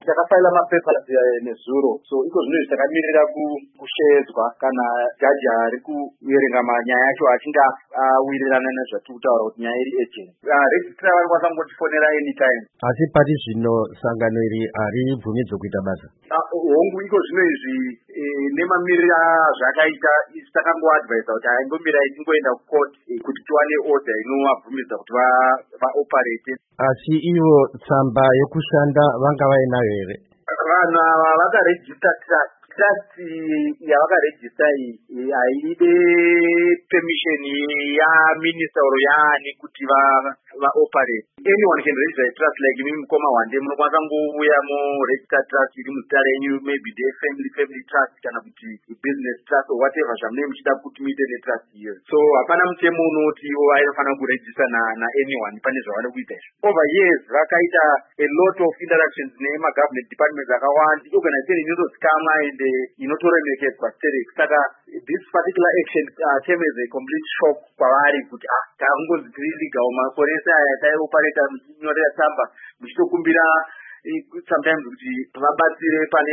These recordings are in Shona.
takafaila mapepers nezuro, so iko zvinhu zvitakamirira kushedzwa kana jaji ari kuverenga manyaya yacho achinge awirirana nezvatiri kutaura kuti nyaya iri agent. Registrar vanokwanisa kungotifonera anytime. Asi pari zvino sangano iri haribvumidzwe kuita basa. Hongu iko zvino izvi nemamirira zvakaita takangoadvisa kuti aimbomira ichingoenda kucourt kuti tiwane order inovabvumidza kuti vaoperate. Asi ivo tsamba yokushanda vanga vainayo here? Vanhu ava vakarejista trust yavakarejista iyi haide permission yaminister or yaani kuti vaoperate. Anyone can register a trust, like mimi mkoma one day munokwanisa ngouya register trust iri muzita renyu, maybe the family trust kana kuti business trust or whatever zvamunenge muchida kuti muite netrust iyo. So hapana mutemo unoti aifanira kuregister na anyone pane zvavari kuita izvo. Over years vakaita a lot of interactions nema-government departments akawanda. Organization inotozikamwa and inotoremekedzwa sterek. Saka this particular action came as a complete shock kwavari kuti takungozi tiri legal makoresa aya taioperata muchinyorera tsamba muchitokumbira sometimes kuti vabatsire pane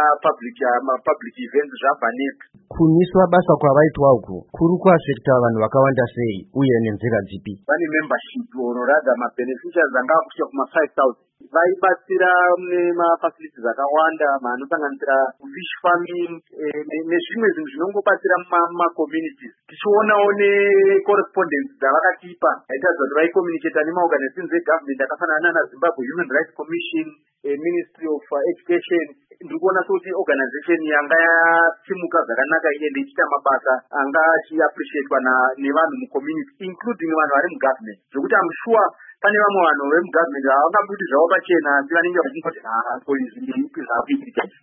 public events zvabhaneka. Kumiswa basa kwavaitwa uku kuri kuafekta vanhu vakawanda sei uye nenzira dzipi? Vane membership or rather mabeneficiaries anga kusvika kuma 5,000 vaibatsira nemafacilities akawanda anosanganisira fish farming nezvimwe zvinhu zvinongobatsira mumacommunities. Tichionawo necorrespondence dzavakatipa aitaridza kuti vaicommunicata nemaorganizations egovernment akafanana nana Zimbabwe Human Rights Commission, Ministry of Education. Ndiri kuona kuti organization yanga yatimuka zvakanaka ende ichiita mabasa anga achiappreciatwa nevanhu mucommunity including vanhu vari mugovernment, zvekuti I'm sure pane vamwe vanhu vemugovernment havangabudi zvavo pachena asi vanenge vachingoti izvi ipi zvakuitika.